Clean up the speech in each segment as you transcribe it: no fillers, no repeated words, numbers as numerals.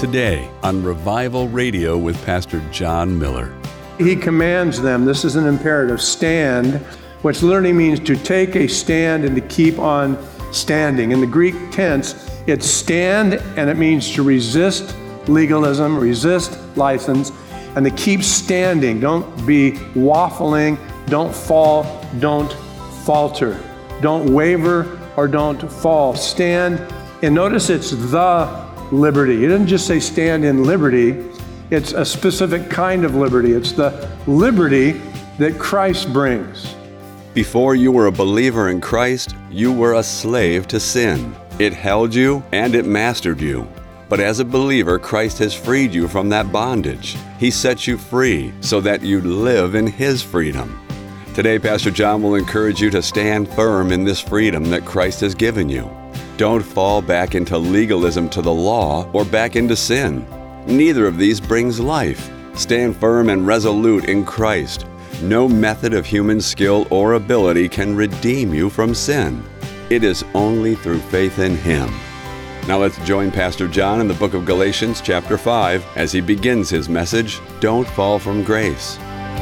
today on Revival Radio with Pastor John Miller. He commands them, this is an imperative, stand, which literally means to take a stand and to keep on standing. In the Greek tense, it's stand, and it means to resist legalism, resist license, and to keep standing. Don't be waffling, don't fall, don't falter. Don't waver or don't fall. Stand, and notice it's the liberty. It doesn't just say stand in liberty. It's a specific kind of liberty. It's the liberty that Christ brings. Before you were a believer in Christ, you were a slave to sin. It held you and it mastered you. But as a believer, Christ has freed you from that bondage. He set you free so that you live in His freedom. Today, Pastor John will encourage you to stand firm in this freedom that Christ has given you. Don't fall back into legalism to the law or back into sin. Neither of these brings life. Stand firm and resolute in Christ. No method of human skill or ability can redeem you from sin. It is only through faith in Him. Now let's join Pastor John in the book of Galatians chapter 5 as he begins his message, Don't Fall from Grace.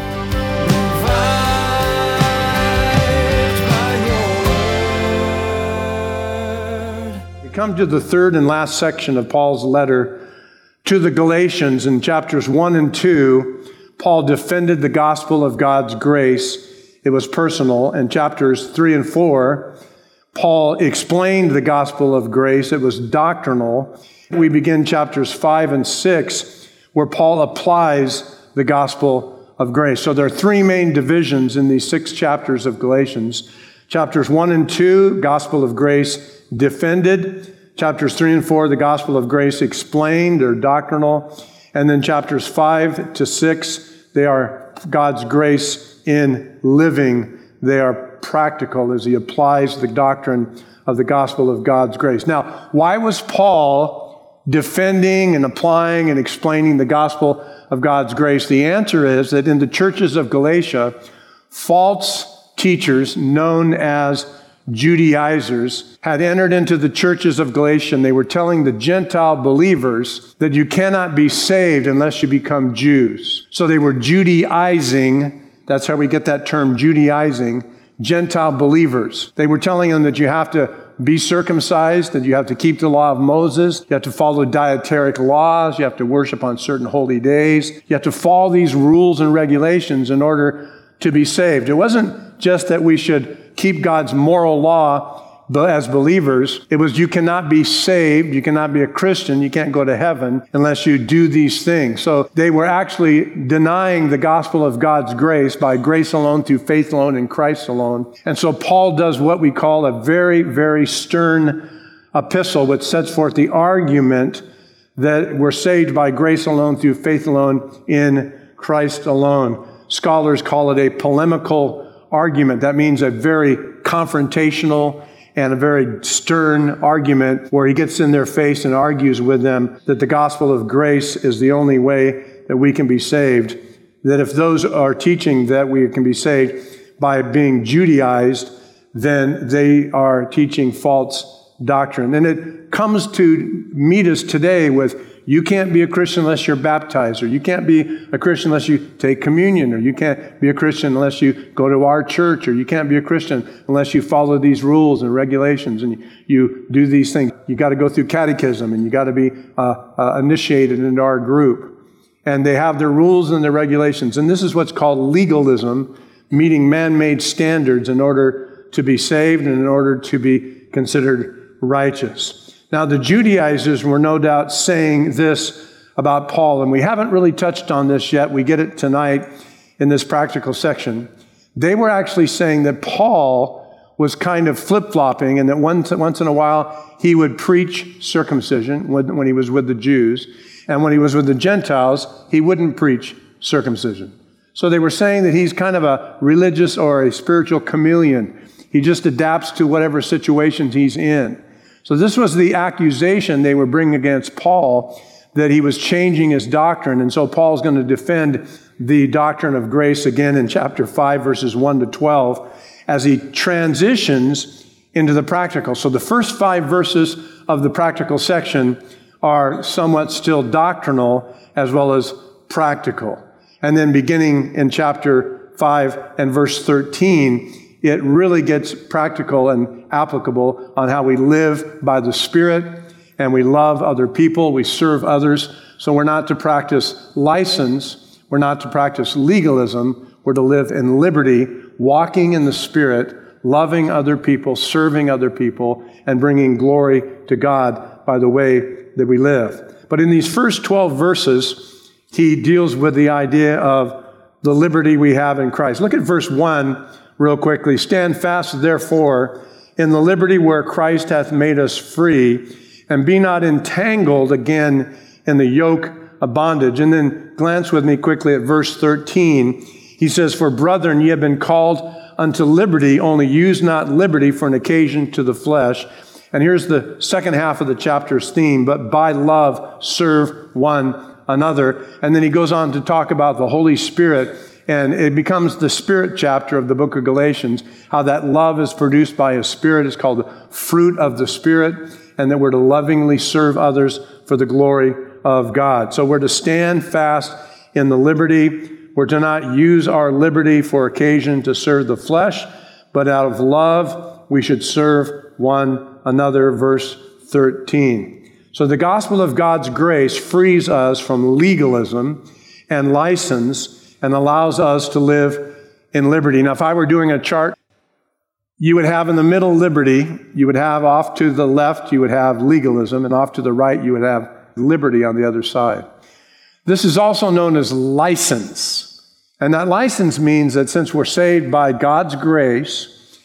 Come to the third and last section of Paul's letter to the Galatians. In chapters 1 and 2, Paul defended the gospel of God's grace. It was personal. In chapters 3 and 4, Paul explained the gospel of grace. It was doctrinal. We begin chapters 5 and 6, where Paul applies the gospel of grace. So there are three main divisions in these 6 chapters of Galatians. Chapters 1 and 2, gospel of grace defended. Chapters 3 and 4, the gospel of grace explained or doctrinal. And then chapters 5 to 6, they are God's grace in living. They are practical as he applies the doctrine of the gospel of God's grace. Now, why was Paul defending and applying and explaining the gospel of God's grace? The answer is that in the churches of Galatia, false teachers known as Judaizers had entered into the churches of Galatia, and they were telling the Gentile believers that you cannot be saved unless you become Jews. So they were Judaizing. That's how we get that term, Judaizing, Gentile believers. They were telling them that you have to be circumcised, that you have to keep the law of Moses, you have to follow dietetic laws, you have to worship on certain holy days, you have to follow these rules and regulations in order to be saved. It wasn't just that we should keep God's moral law as believers. It was you cannot be saved, you cannot be a Christian, you can't go to heaven unless you do these things. So they were actually denying the gospel of God's grace by grace alone, through faith alone, in Christ alone. And so Paul does what we call a very, very stern epistle, which sets forth the argument that we're saved by grace alone, through faith alone, in Christ alone. Scholars call it a polemical argument. That means a very confrontational and a very stern argument where he gets in their face and argues with them that the gospel of grace is the only way that we can be saved. That if those are teaching that we can be saved by being Judaized, then they are teaching false doctrine. And it comes to meet us today with, you can't be a Christian unless you're baptized, or you can't be a Christian unless you take communion, or you can't be a Christian unless you go to our church, or you can't be a Christian unless you follow these rules and regulations and you do these things. You got to go through catechism, and you got to be initiated into our group. And they have their rules and their regulations. And this is what's called legalism, meeting man-made standards in order to be saved and in order to be considered righteous. Now, the Judaizers were no doubt saying this about Paul, and we haven't really touched on this yet. We get it tonight in this practical section. They were actually saying that Paul was kind of flip-flopping, and that once in a while he would preach circumcision when he was with the Jews, and when he was with the Gentiles, he wouldn't preach circumcision. So they were saying that he's kind of a religious or a spiritual chameleon. He just adapts to whatever situations he's in. So this was the accusation they were bringing against Paul, that he was changing his doctrine. And so Paul's going to defend the doctrine of grace again in chapter 5, verses 1 to 12, as he transitions into the practical. So the first 5 verses of the practical section are somewhat still doctrinal as well as practical. And then beginning in chapter 5 and verse 13, it really gets practical and applicable on how we live by the Spirit, and we love other people, we serve others. So we're not to practice license, we're not to practice legalism, we're to live in liberty, walking in the Spirit, loving other people, serving other people, and bringing glory to God by the way that we live. But in these first 12 verses, he deals with the idea of the liberty we have in Christ. Look at verse 1 real quickly. Stand fast, therefore, in the liberty where Christ hath made us free, and be not entangled again in the yoke of bondage. And then glance with me quickly at verse 13. He says, For brethren, ye have been called unto liberty, only use not liberty for an occasion to the flesh. And here's the second half of the chapter's theme, but by love serve one another. And then he goes on to talk about the Holy Spirit, and it becomes the Spirit chapter of the book of Galatians, how that love is produced by a Spirit. It's called the fruit of the Spirit, and that we're to lovingly serve others for the glory of God. So we're to stand fast in the liberty. We're to not use our liberty for occasion to serve the flesh, but out of love we should serve one another. Verse 13. So the gospel of God's grace frees us from legalism and license and allows us to live in liberty. Now, if I were doing a chart, you would have in the middle liberty, you would have off to the left, you would have legalism, and off to the right, you would have liberty on the other side. This is also known as license. And that license means that since we're saved by God's grace,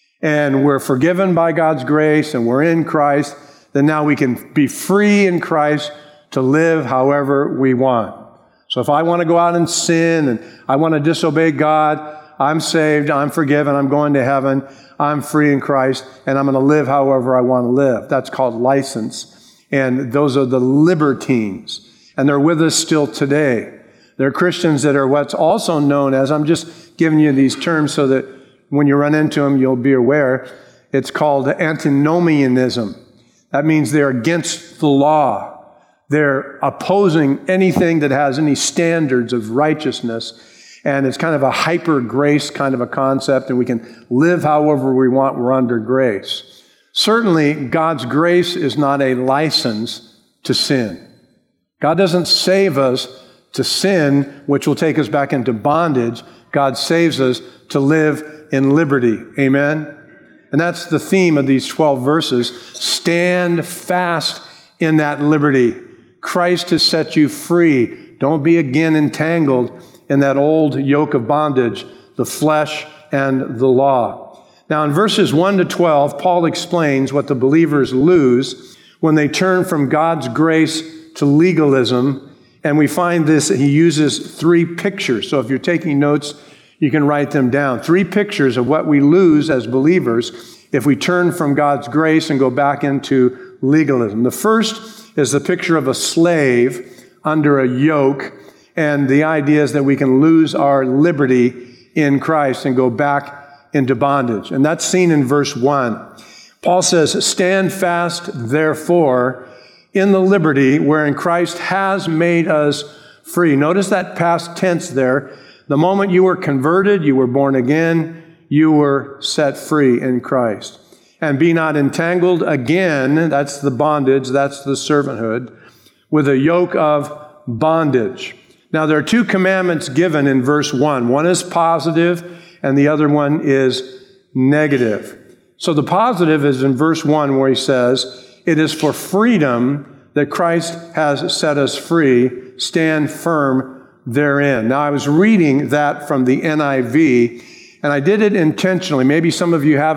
and we're forgiven by God's grace, and we're in Christ, then now we can be free in Christ to live however we want. So if I want to go out and sin, and I want to disobey God, I'm saved, I'm forgiven, I'm going to heaven, I'm free in Christ, and I'm going to live however I want to live. That's called license. And those are the libertines. And they're with us still today. They're Christians that are what's also known as, I'm just giving you these terms so that when you run into them, you'll be aware. It's called antinomianism. That means they're against the law. They're opposing anything that has any standards of righteousness. And it's kind of a hyper grace kind of a concept, and we can live however we want. We're under grace. Certainly, God's grace is not a license to sin. God doesn't save us to sin, which will take us back into bondage. God saves us to live in liberty. Amen? And that's the theme of these 12 verses. Stand fast in that liberty. Christ has set you free. Don't be again entangled in that old yoke of bondage, the flesh and the law. Now, in verses 1 to 12, Paul explains what the believers lose when they turn from God's grace to legalism. And we find this, he uses 3 pictures. So if you're taking notes, you can write them down. 3 pictures of what we lose as believers if we turn from God's grace and go back into legalism. The first is the picture of a slave under a yoke. And the idea is that we can lose our liberty in Christ and go back into bondage. And that's seen in verse 1. Paul says, stand fast, therefore, in the liberty wherein Christ has made us free. Notice that past tense there. The moment you were converted, you were born again, you were set free in Christ. And be not entangled again, that's the bondage, that's the servanthood, with a yoke of bondage. Now, there are 2 commandments given in verse 1. One is positive, and the other one is negative. So the positive is in verse 1 where he says, it is for freedom that Christ has set us free. Stand firm therein. Now, I was reading that from the NIV, and I did it intentionally. Maybe some of you have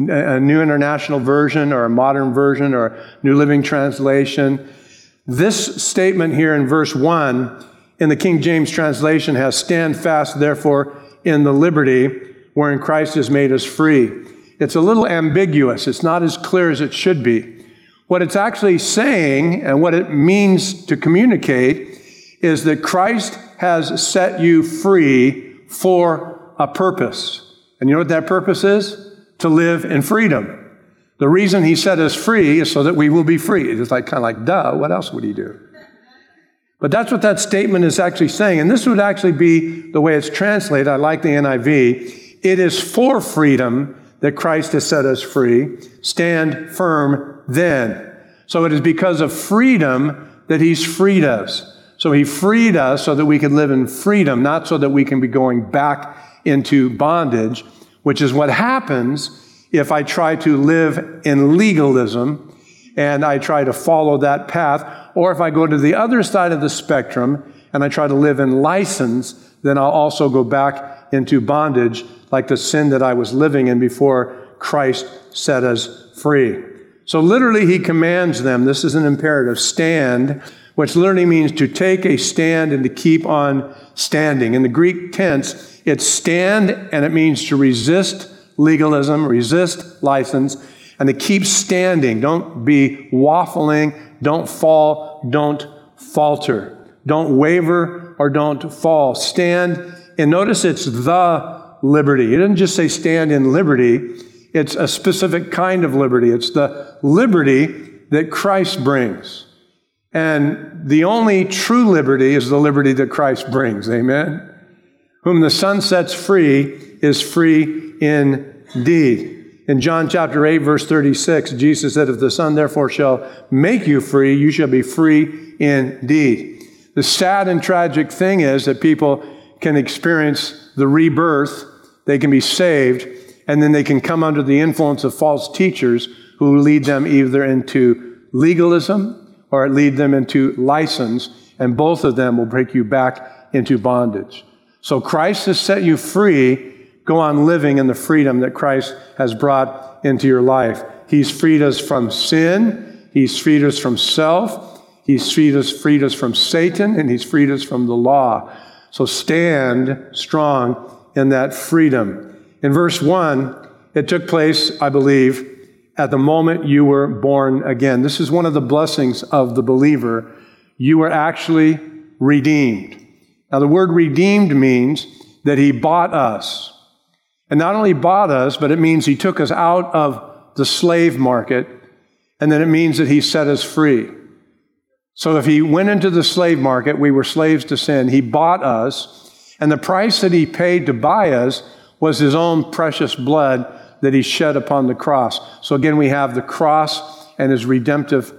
a New International Version or a modern version or a New Living Translation. This statement here in verse 1 in the King James translation has, stand fast, therefore, in the liberty wherein Christ has made us free. It's a little ambiguous. It's not as clear as it should be. What it's actually saying and what it means to communicate is that Christ has set you free for a purpose. And you know what that purpose is? To live in freedom. The reason he set us free is so that we will be free. It's kind of like, duh, what else would he do? But that's what that statement is actually saying. And this would actually be the way it's translated. I like the NIV. It is for freedom that Christ has set us free. Stand firm then. So it is because of freedom that he's freed us. So he freed us so that we could live in freedom, not so that we can be going back into bondage, which is what happens if I try to live in legalism and I try to follow that path, or if I go to the other side of the spectrum and I try to live in license, then I'll also go back into bondage like the sin that I was living in before Christ set us free. So literally he commands them, this is an imperative, stand, which literally means to take a stand and to keep on standing. In the Greek tense, it's stand and it means to resist legalism, resist license, and to keep standing. Don't be waffling, don't fall, don't falter. Don't waver or don't fall. Stand, and notice it's the liberty. It doesn't just say stand in liberty. It's a specific kind of liberty. It's the liberty that Christ brings. And the only true liberty is the liberty that Christ brings. Amen? Whom the Son sets free is free indeed. In John chapter 8, verse 36, Jesus said, if the Son therefore shall make you free, you shall be free indeed. The sad and tragic thing is that people can experience the rebirth, they can be saved, and then they can come under the influence of false teachers who lead them either into legalism or lead them into license, and both of them will break you back into bondage. So Christ has set you free. Go on living in the freedom that Christ has brought into your life. He's freed us from sin. He's freed us from self. He's freed us from Satan, and he's freed us from the law. So stand strong in that freedom. In verse 1, it took place, I believe, at the moment you were born again. This is one of the blessings of the believer. You were actually redeemed. Now, the word redeemed means that he bought us. And not only bought us, but it means he took us out of the slave market, and then it means that he set us free. So if he went into the slave market, we were slaves to sin. He bought us, and the price that he paid to buy us was his own precious blood that he shed upon the cross. So again, we have the cross and his redemptive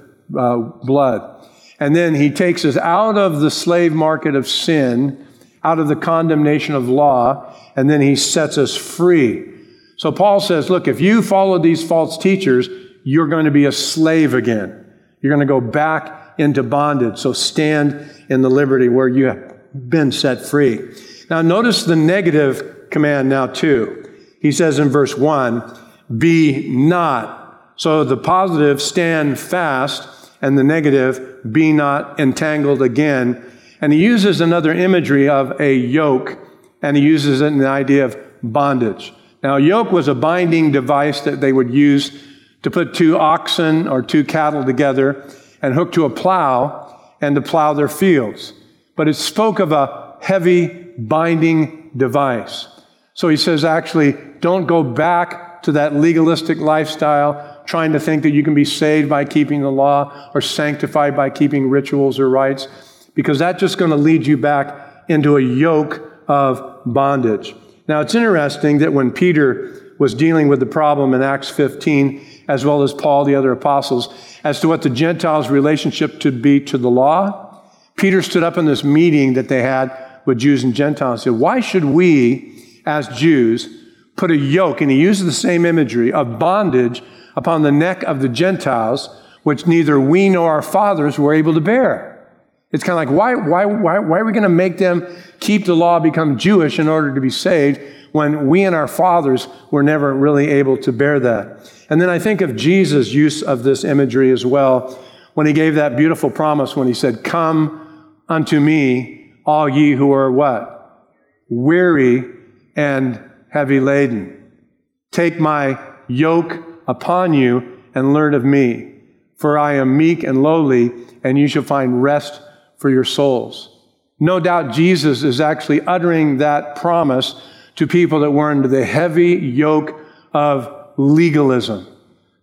blood. And then he takes us out of the slave market of sin, out of the condemnation of law, and then he sets us free. So Paul says, look, if you follow these false teachers, you're going to be a slave again. You're going to go back into bondage. So stand in the liberty where you have been set free. Now notice the negative command now too. He says in verse 1, be not. So the positive, stand fast, and the negative, be not entangled again. And he uses another imagery of a yoke, and he uses it in the idea of bondage. Now, a yoke was a binding device that they would use to put two oxen or two cattle together and hook to a plow and to plow their fields. But it spoke of a heavy binding device. So he says, actually, don't go back to that legalistic lifestyle, trying to think that you can be saved by keeping the law or sanctified by keeping rituals or rites, because that's just going to lead you back into a yoke of bondage. Now, it's interesting that when Peter was dealing with the problem in Acts 15, as well as Paul, the other apostles, as to what the Gentiles' relationship to be to the law, Peter stood up in this meeting that they had with Jews and Gentiles and said, why should we, as Jews, put a yoke, and he uses the same imagery, of bondage upon the neck of the Gentiles, which neither we nor our fathers were able to bear? It's kind of like, why are we going to make them keep the law, become Jewish in order to be saved, when we and our fathers were never really able to bear that? And then I think of Jesus' use of this imagery as well, when he gave that beautiful promise when he said, come unto me, all ye who are what? Weary and heavy laden. Take my yoke upon you and learn of me, for I am meek and lowly, and you shall find rest for your souls. No doubt Jesus is actually uttering that promise to people that were under the heavy yoke of legalism.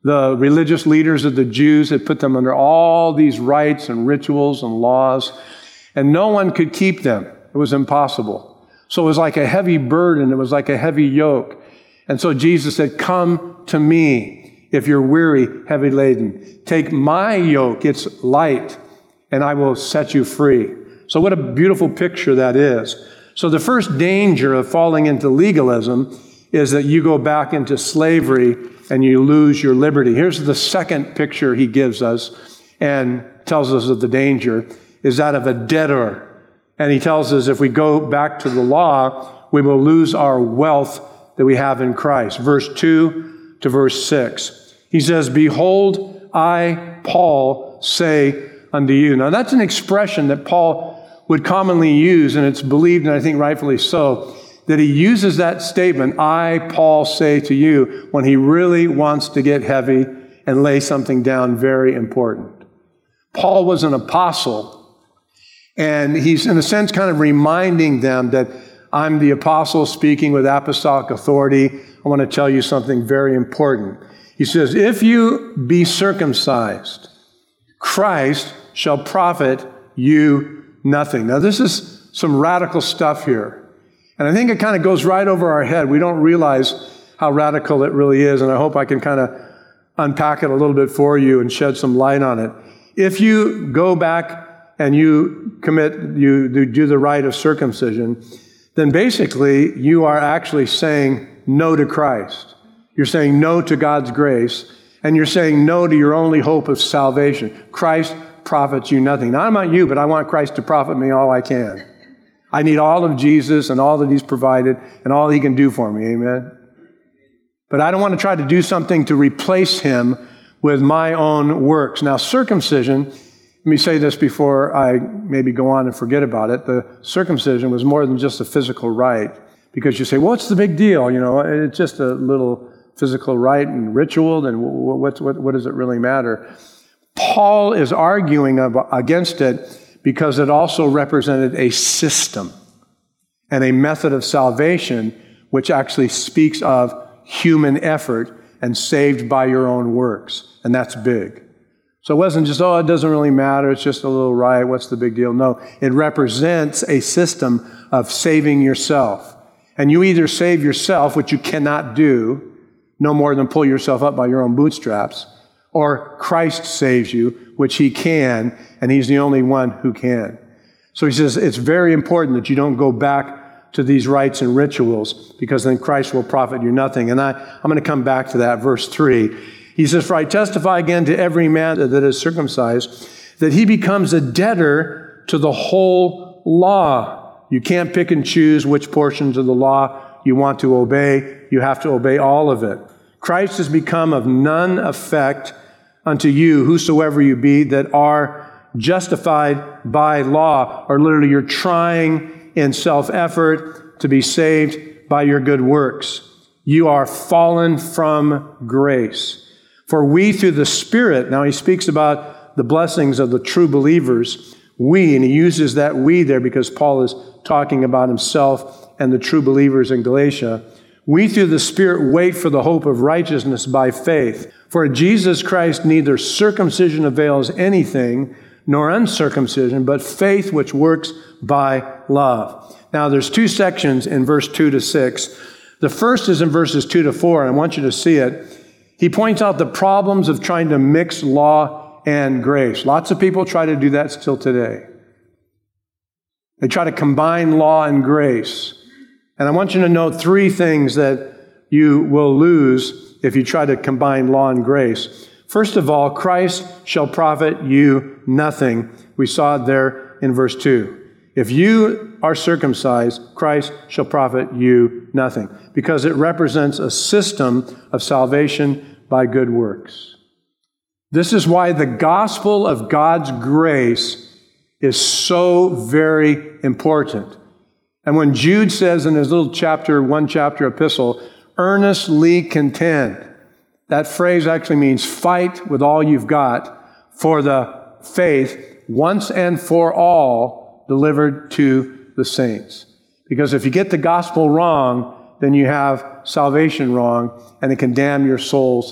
The religious leaders of the Jews had put them under all these rites and rituals and laws, and no one could keep them. It was impossible. So it was like a heavy burden. It was like a heavy yoke. And so Jesus said, "Come to me if you're weary, heavy laden. Take my yoke. It's light, and I will set you free." So what a beautiful picture that is. So the first danger of falling into legalism is that you go back into slavery and you lose your liberty. Here's the second picture he gives us and tells us of the danger, is that of a debtor. And he tells us if we go back to the law, we will lose our wealth that we have in Christ. Verse 2 to verse 6. He says, "Behold, I, Paul, say unto you." Now that's an expression that Paul would commonly use, and it's believed, and I think rightfully so, that he uses that statement, "I, Paul, say to you," when he really wants to get heavy and lay something down very important. Paul was an apostle, and he's, in a sense, kind of reminding them that I'm the apostle speaking with apostolic authority. I want to tell you something very important. He says, "If you be circumcised, Christ shall profit you nothing." Now, this is some radical stuff here. And I think it kind of goes right over our head. We don't realize how radical it really is, and I hope I can kind of unpack it a little bit for you and shed some light on it. If you go back and you do the rite of circumcision, then basically you are actually saying no to Christ. You're saying no to God's grace, and you're saying no to your only hope of salvation. Christ profits you nothing. Now, I'm not you, but I want Christ to profit me all I can. I need all of Jesus and all that he's provided and all he can do for me. Amen. But I don't want to try to do something to replace him with my own works. Now, circumcision, let me say this before I maybe go on and forget about it. The circumcision was more than just a physical rite, because you say, well, what's the big deal? You know, it's just a little physical rite and ritual, and what does it really matter? Paul is arguing against it because it also represented a system and a method of salvation which actually speaks of human effort and saved by your own works. And that's big. So it wasn't just, it doesn't really matter, it's just a little rite, what's the big deal? No, it represents a system of saving yourself. And you either save yourself, which you cannot do, no more than pull yourself up by your own bootstraps, or Christ saves you, which he can, and he's the only one who can. So he says it's very important that you don't go back to these rites and rituals, because then Christ will profit you nothing. And I'm going to come back to that, verse 3. He says, "For I testify again to every man that is circumcised, that he becomes a debtor to the whole law." You can't pick and choose which portions of the law you want to obey. You have to obey all of it. "Christ has become of none effect unto you, whosoever you be, that are justified by law." Or literally, you're trying in self-effort to be saved by your good works. "You are fallen from grace. For we through the Spirit," now he speaks about the blessings of the true believers, we, and he uses that "we" there because Paul is talking about himself and the true believers in Galatia. "We through the Spirit wait for the hope of righteousness by faith. For in Jesus Christ neither circumcision avails anything, nor uncircumcision, but faith which works by love." Now there's two sections in verse 2 to 6. The first is in verses 2 to 4, and I want you to see it. He points out the problems of trying to mix law and grace. Lots of people try to do that still today. They try to combine law and grace. And I want you to note three things that you will lose if you try to combine law and grace. First of all, "Christ shall profit you nothing." We saw it there in verse 2. If you are circumcised, Christ shall profit you nothing, because it represents a system of salvation by good works. This is why the gospel of God's grace is so very important. And when Jude says in his little one chapter epistle, "earnestly contend," that phrase actually means fight with all you've got for the faith once and for all delivered to the saints. Because if you get the gospel wrong, then you have salvation wrong, and it can damn your souls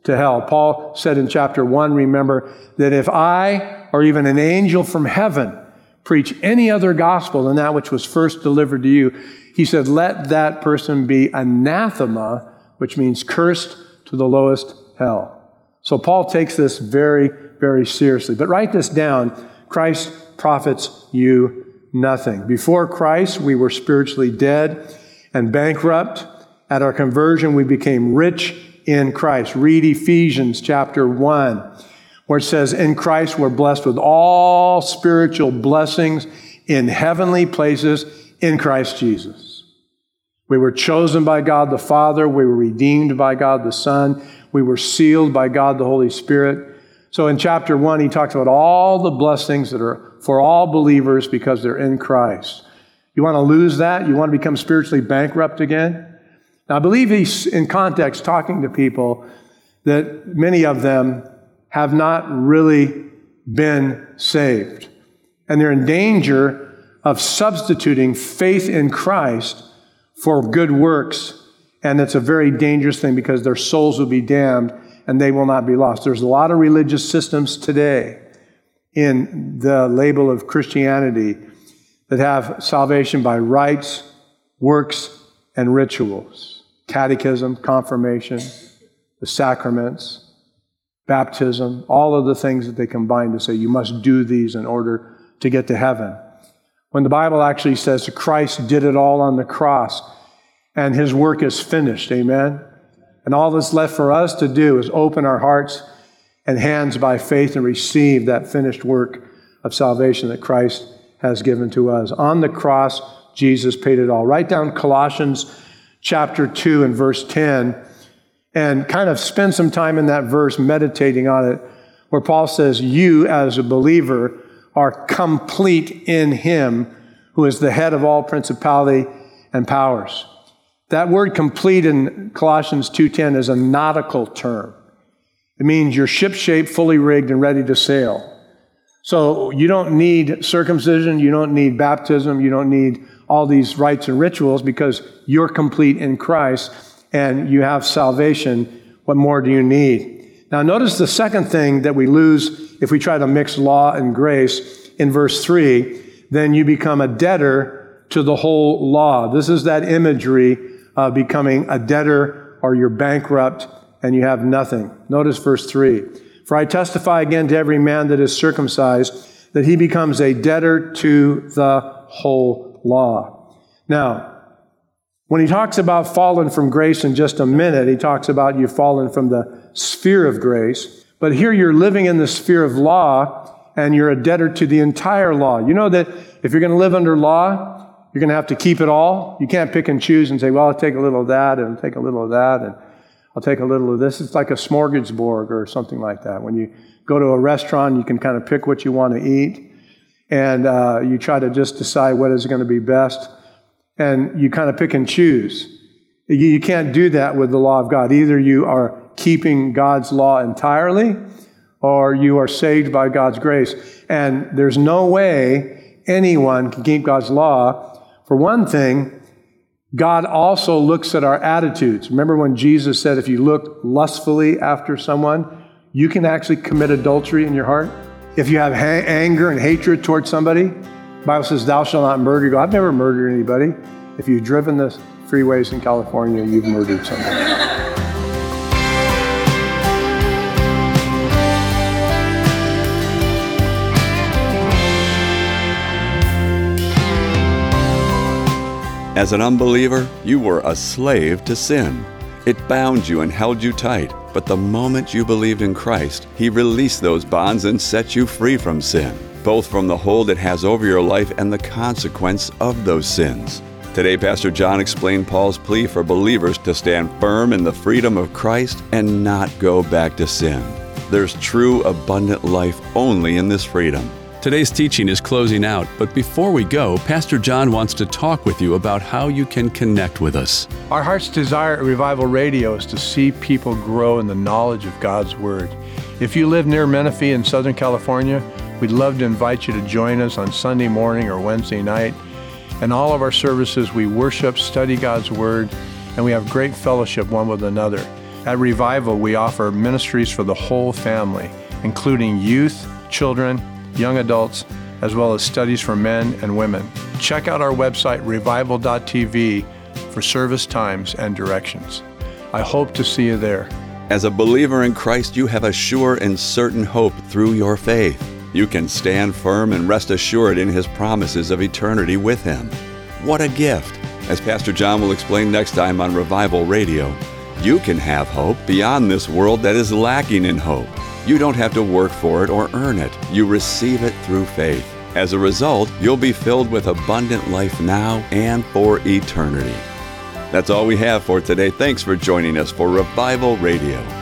to hell. Paul said in chapter 1, remember, that if I or even an angel from heaven preach any other gospel than that which was first delivered to you, he said, let that person be anathema, which means cursed to the lowest hell. So Paul takes this very, very seriously. But write this down, Christ profits you nothing. Before Christ, we were spiritually dead and bankrupt. At our conversion, we became rich in Christ. Read Ephesians chapter 1, where it says, in Christ we're blessed with all spiritual blessings in heavenly places in Christ Jesus. We were chosen by God the Father. We were redeemed by God the Son. We were sealed by God the Holy Spirit. So in chapter 1, he talks about all the blessings that are for all believers because they're in Christ. You want to lose that? You want to become spiritually bankrupt again? Now, I believe he's in context talking to people that many of them have not really been saved. And they're in danger of substituting faith in Christ for good works. And it's a very dangerous thing because their souls will be damned and they will not be lost. There's a lot of religious systems today in the label of Christianity that have salvation by rites, works, and rituals. Catechism, confirmation, the sacraments, baptism, all of the things that they combine to say you must do these in order to get to heaven. When the Bible actually says that Christ did it all on the cross and his work is finished, amen? And all that's left for us to do is open our hearts and hands by faith and receive that finished work of salvation that Christ has given to us. On the cross, Jesus paid it all. Write down Colossians chapter 2 and verse 10 and kind of spend some time in that verse meditating on it, where Paul says, you as a believer are complete in him who is the head of all principality and powers. That word complete in Colossians 2:10 is a nautical term. It means you're shipshape, fully rigged, and ready to sail. So you don't need circumcision, you don't need baptism, you don't need all these rites and rituals because you're complete in Christ and you have salvation. What more do you need? Now notice the second thing that we lose if we try to mix law and grace in verse 3, then you become a debtor to the whole law. This is that imagery of becoming a debtor or you're bankrupt and you have nothing. Notice verse 3. For I testify again to every man that is circumcised that he becomes a debtor to the whole law. Now, when he talks about fallen from grace in just a minute, he talks about you've fallen from the sphere of grace. But here you're living in the sphere of law and you're a debtor to the entire law. You know that if you're going to live under law, you're going to have to keep it all. You can't pick and choose and say, well, I'll take a little of that and I'll take a little of that and I'll take a little of this. It's like a smorgasbord or something like that. When you go to a restaurant, you can kind of pick what you want to eat and you try to just decide what is going to be best and you kind of pick and choose. You can't do that with the law of God. Either you are keeping God's law entirely or you are saved by God's grace. And there's no way anyone can keep God's law. For one thing, God also looks at our attitudes. Remember when Jesus said, if you look lustfully after someone, you can actually commit adultery in your heart? If you have anger and hatred towards somebody, the Bible says, thou shalt not murder. You go, I've never murdered anybody. If you've driven the freeways in California, you've murdered somebody. As an unbeliever, you were a slave to sin. It bound you and held you tight. But the moment you believed in Christ, He released those bonds and set you free from sin, both from the hold it has over your life and the consequence of those sins. Today, Pastor John explained Paul's plea for believers to stand firm in the freedom of Christ and not go back to sin. There's true, abundant life only in this freedom. Today's teaching is closing out, but before we go, Pastor John wants to talk with you about how you can connect with us. Our heart's desire at Revival Radio is to see people grow in the knowledge of God's Word. If you live near Menifee in Southern California, we'd love to invite you to join us on Sunday morning or Wednesday night. In all of our services, we worship, study God's Word, and we have great fellowship one with another. At Revival, we offer ministries for the whole family, including youth, children, young adults, as well as studies for men and women. Check out our website, revival.tv, for service times and directions. I hope to see you there. As a believer in Christ, you have a sure and certain hope through your faith. You can stand firm and rest assured in His promises of eternity with Him. What a gift! As Pastor John will explain next time on Revival Radio, you can have hope beyond this world that is lacking in hope. You don't have to work for it or earn it. You receive it through faith. As a result, you'll be filled with abundant life now and for eternity. That's all we have for today. Thanks for joining us for Revival Radio.